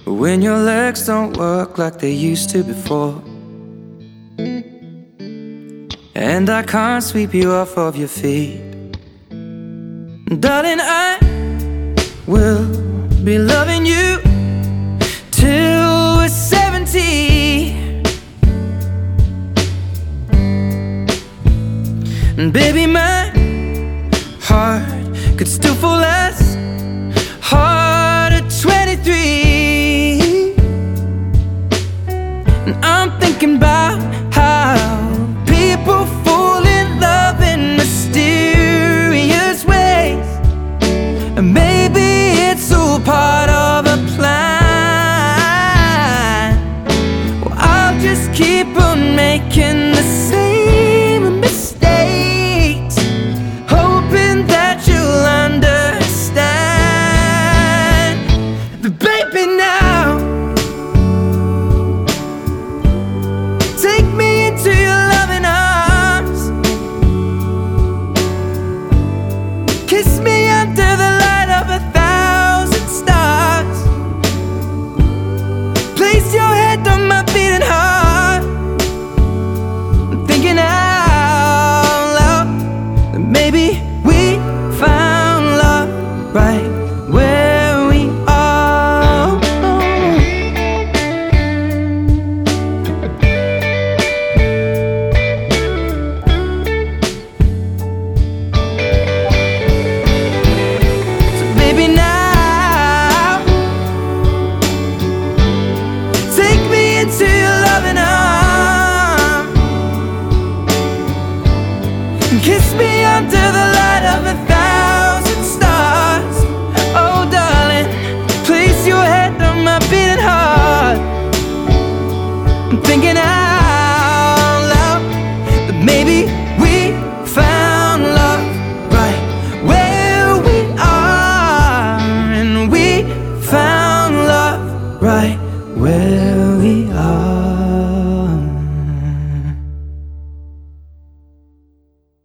when your legs don't work like they used to before, and I can't sweep you off of your feet. Darling, I will be loving you till we're 70. And baby, my heart could still fall as hard at 23. And I'm thinking about how people fall in love in mysterious ways, and maybe it's all part of a plan. Well, I'll just keep on making the same mistakes, hoping that you'll understand. But baby, now take me into your loving arms, kiss me under the light of 1,000 stars, place your head on my beating heart. I'm thinking out loud that maybe we found love right where we are. So baby, now take me into your loving arms, kiss me under the light of 1,000 stars. Oh darling, place your head on my beating heart. I'm thinking